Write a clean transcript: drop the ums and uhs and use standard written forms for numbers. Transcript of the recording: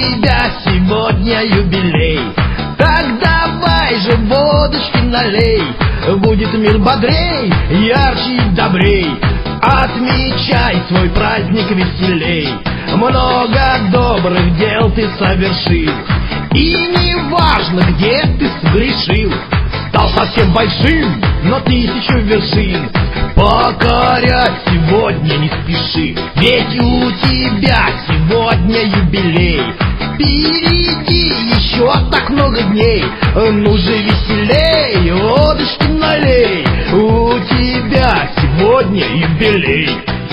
тебя сегодня юбилей. Так давай же водочки налей, будет мир бодрей, ярче и добрей. Отмечай свой праздник веселей, много добрых дел ты совершил, и не важно, где ты сгрешил. Стал совсем большим, но тысячу вершин покорять сегодня не спеши, ведь у тебя сегодня юбилей. Впереди еще так много дней, ну же веселей, водочки налей, у тебя сегодня юбилей.